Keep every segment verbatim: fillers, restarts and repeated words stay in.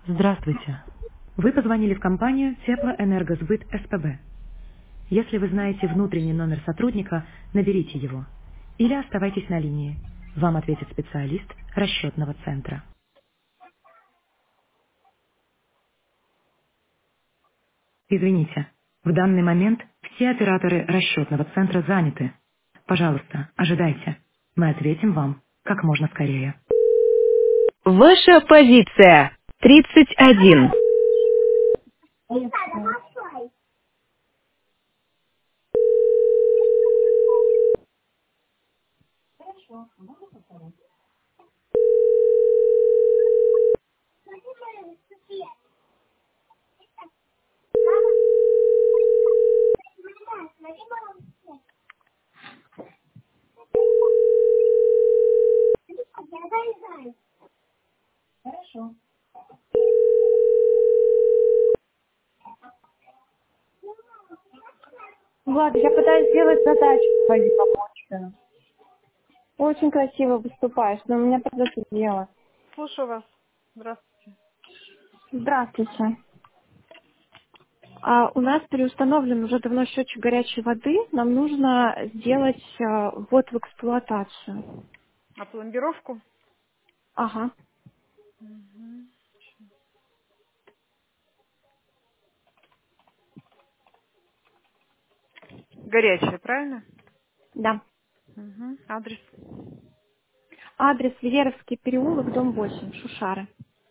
Здравствуйте. Вы позвонили в компанию Теплоэнергосбыт СПБ. Если вы знаете внутренний номер сотрудника, наберите его. Или оставайтесь на линии. Вам ответит специалист расчетного центра. Извините, в данный момент все операторы расчетного центра заняты. Пожалуйста, ожидайте. Мы ответим вам как можно скорее. Ваша позиция тридцать один. Влад, я пытаюсь сделать задачу твою рабочую. Очень красиво выступаешь, но у меня придется делать. Слушаю вас. Здравствуйте. Здравствуйте. А, у нас переустановлен уже давно счетчик горячей воды. Нам нужно сделать а, ввод в эксплуатацию. А пломбировку? Ага, Мгм. Горячая, правильно? да. Угу. Адрес. Адрес Веревский переулок, дом восемь, Шушары.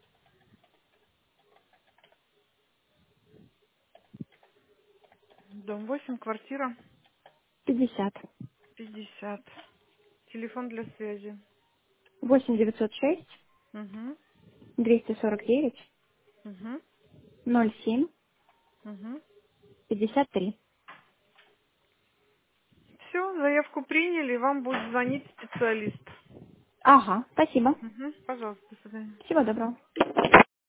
Дом восемь, квартира пятьдесят. пятьдесят. Телефон для связи. восемь девятьсот шесть Угу. двести сорок девять Угу. ноль семь Угу. пятьдесят три. Все, заявку приняли, вам будет звонить специалист. Ага, спасибо. Угу. Пожалуйста, до свидания. Всего доброго.